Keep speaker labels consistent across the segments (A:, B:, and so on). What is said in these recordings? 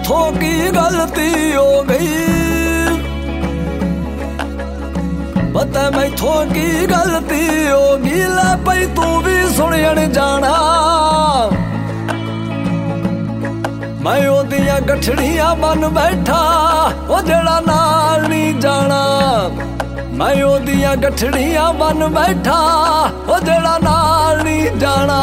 A: मैथों की गलती हो गई, पता मैथों की गलती होगी। लै पई तू भी सुनन जाना, मैं ओदियां गठड़ियां बन बैठा ओ जेड़ा नाल नहीं जाना। मैं ओदियां गठड़ियां बन बैठा ओ जेड़ा नाल नहीं जाना।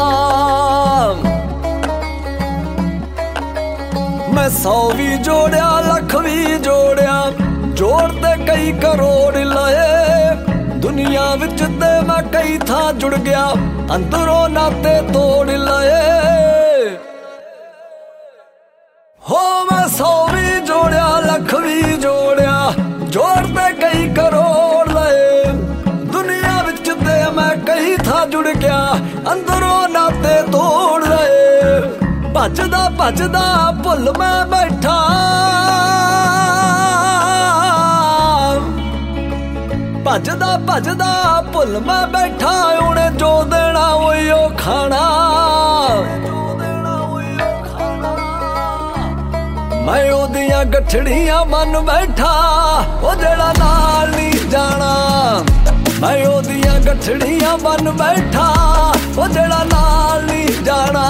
A: मैं 100 भी जोड़िया लख भी जोड़िया, जोड़ते कई करोड़ लाए। दुनिया विच ते मैं कई था जुड़ गया, अंदरों नाते तोड़ लाए। हो मैं 100 भी जोड़िया लख भी जोड़िया, जोड़ते कई करोड़ लाए। दुनिया विच ते मैं कई था जुड़ गया, अंदरों नाते तोड़ लाए। भजदा भजदा भुल मैं बैठा, भजदा भजदा भुल मैं बैठा। उन्हें जो देना उही खाना, मैं ओदियां गठड़ियां बन बैठा ओ जेड़ा नाल नहीं जाना। मैं ओदियां गठड़ियां बन बैठा ओ जेड़ा नाल नहीं जाना।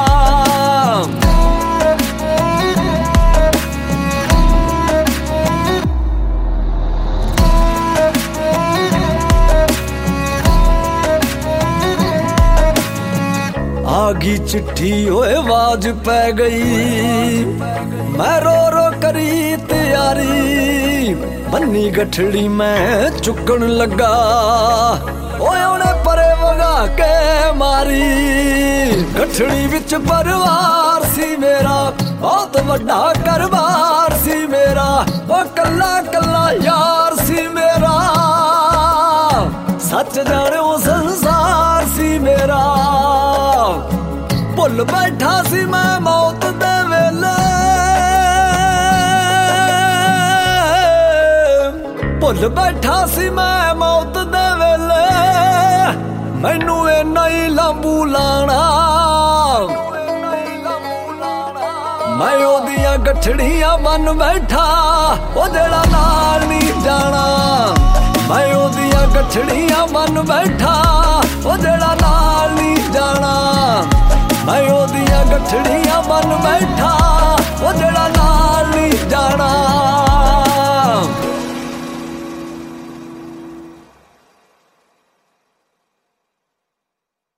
A: आगी चिट्ठी होए आवाज पै गई, मैं रो रो करी तैयारी। बन्नी गठड़ी मैं चुकन लगा, ओए उन्हें परे वगा के मारी। गठड़ी विच परिवार सी मेरा, बहुत वड्डा घरबार सी मेरा। ओ कल्ला कल्ला यार सी मेरा, सच जाने वो संसार सी मेरा। भुल बैठा सी मैं मौत दे वेले, भुल बैठा सी मैं मौत दे वेले। मैनू इन्ना ही लांबू लाना, मैं ओदियां गठड़ियां बन बैठा ओ जेड़ा नाल नहीं जाना। मैं ओदियां गठड़ियां बन बैठा ओ जेड़ा नाल नहीं जाना। मैं ओदियां गठड़ियां बन बैठा